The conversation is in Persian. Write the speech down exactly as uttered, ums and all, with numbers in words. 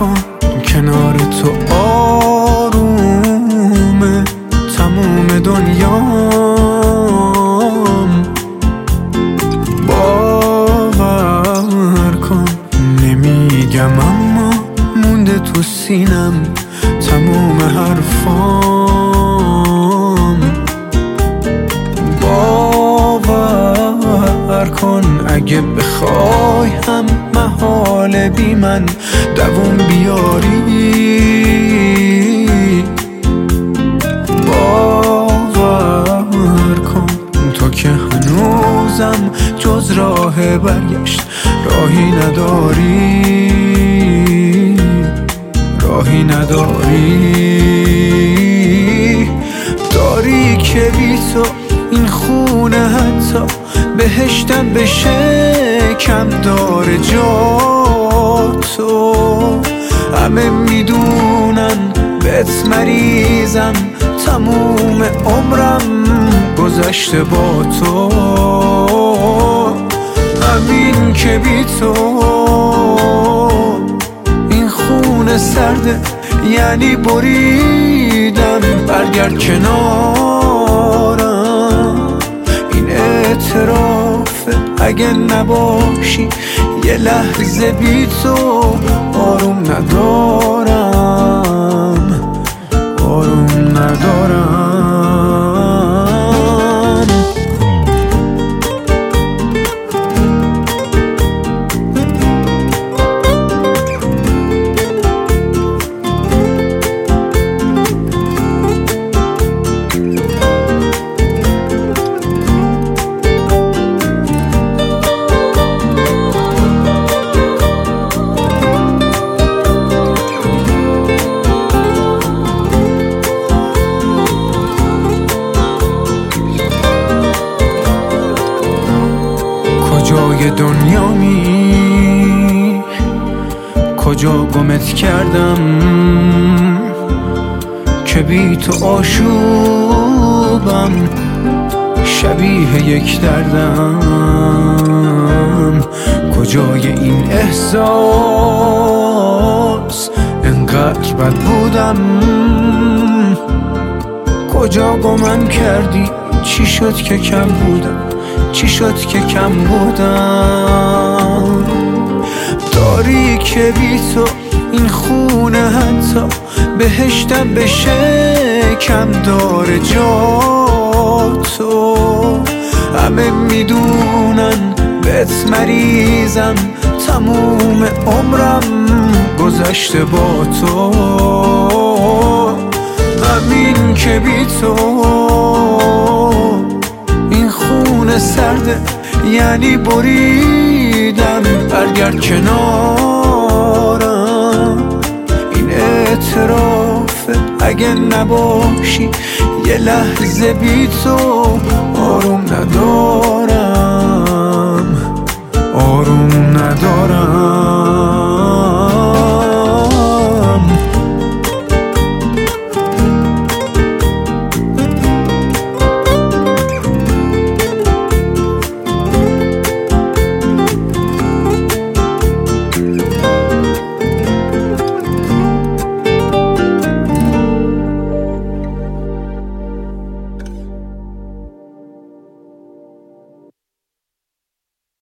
کن کنار تو آرومه تموم دنیام. باور کن نمیگم اما مونده تو سینم تموم حرفام. باور کن اگه بخوای هم محال بی من دووم بیاری. باور کن تو که هنوزم جز راه برگشت راهی نداری، راهی نداری. داری که بی تو این خونه حتی بهشتم بشه کم داره جا تو. همه میدونن بهت مریضم تموم عمرم گذشته با تو. همین که بی تو این خونه سرده یعنی بریدم. برگرد کنارم این اعترافه اگه نباشی یه لحظه بی تو آروم ندارم، آروم ندارم. کجای دنیامی کجا گمت کردم که بی تو آشوبم شبیه یک دردم. کجای این احساس انقدر بد بودم. کجا گمم کردی چی شد که کم بودم، چی شد که کم بودم. داری که بی تو این خونه حتی بهشتم بشه کم داره جا تو. همه میدونن بهت مریضم تموم عمرم گذشته با تو. همین که بی تو این خونه سرده یعنی بریدم. برگرد کنارم این اعترافه اگه نباشی یه لحظه بی تو آروم ندارم.